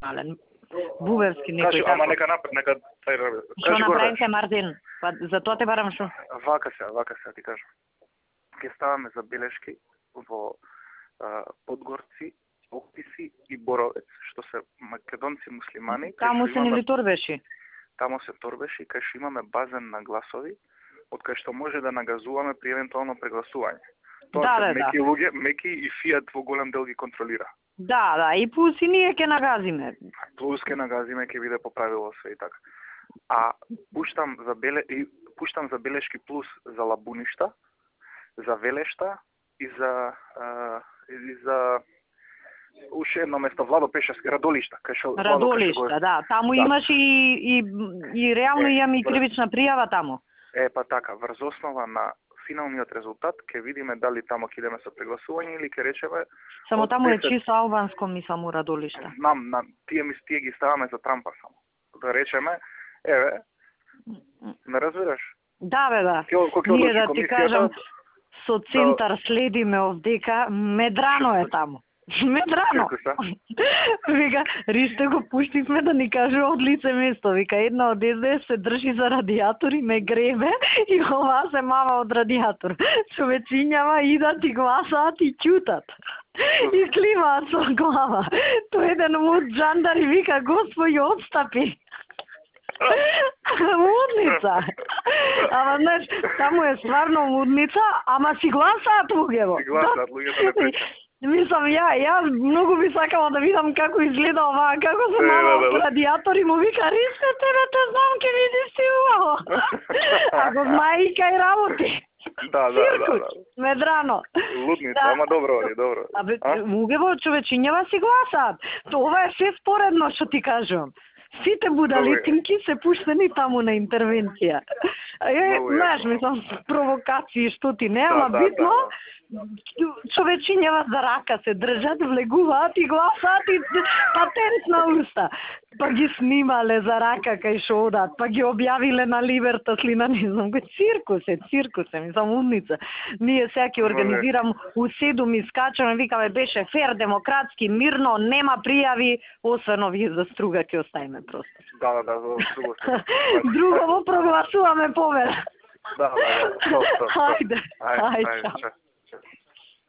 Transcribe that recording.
нормален. Бубевски некој Кажи, така. ама нека Што направите, Мартин? Па за тоа те барам што? Вака се, ти кажам. Ке ставаме забелешки во Подгорци, Описи и Боровец, што се македонци муслимани. Таму се нели Торбеши? Таму се Торбеши, кај што имаме базен на гласови, од кај што може да нагазуваме при евентуално прегласување. Тоа се меки луѓе, меки и Фиат во голем дел ги контролира. Да, и плюс и ние ќе нагазиме. Плюс ќе нагазиме, ќе биде поправило све и така. А пуштам забелешки плюс за Лабуништа, за Велешта и за уште едно место, Владо Пешевски, Радолишта. Радолишта, да. Таму имаш и реално имам и кривична пријава таму. Па така, врз основа на финалниот резултат ќе видиме дали таму ќе идеме со прегласување или ќе речеме. Само таму е чисто албанско, мислам, у Радолишта. Знам, тие ги ставаме за Трампа само. Да речеме, ме разбираш? Да. Ние да ти кажам, со центар следиме овдека, медрано е таму. Медрано. Вика, Ристе го пуштивме да ни каже од лице место. Вика, една од СДС се држи за радиатори, ме гребе и ова се мава од радиатор. Човечињава идат и гласаат и ќутат. И кливаат со глава. Тој еден муд джандар и вика, Господи, отстапи. Мудница. Ама знаеш, таму е стварно мудница, ама си гласаат луѓето. Си гласаат луѓето не пречат. Мислам, ја многу би сакала да видам како изгледа оваа, како се мама од радиатори, му вика, Риско, тебе те знам, ке видиш ти убаво. Ако знае и кај работи. Да. Медрано. Лудница, ама добро. Абе, луѓето човечињава си гласаат. Тоа е се споредно што ти кажувам. Сите будалитинки се пуштени таму на интервенција. Знаеш, мислам, провокации што ти не, ама битно, човечињава за рака се држат, влегуваат и гласаат и патент на уста. Па ги снимале за рака кај што одат, па ги објавиле на Либертас ли на не знам, циркус е, мислам, умница. Ние сега ќе организирам у 7 искачаме, викаме, беше фер, демократски, мирно, нема пријави, освен овие за струга ќе оставиме просто. Да, за струга. Друго прогласуваме победа. Да. Хајде, чао.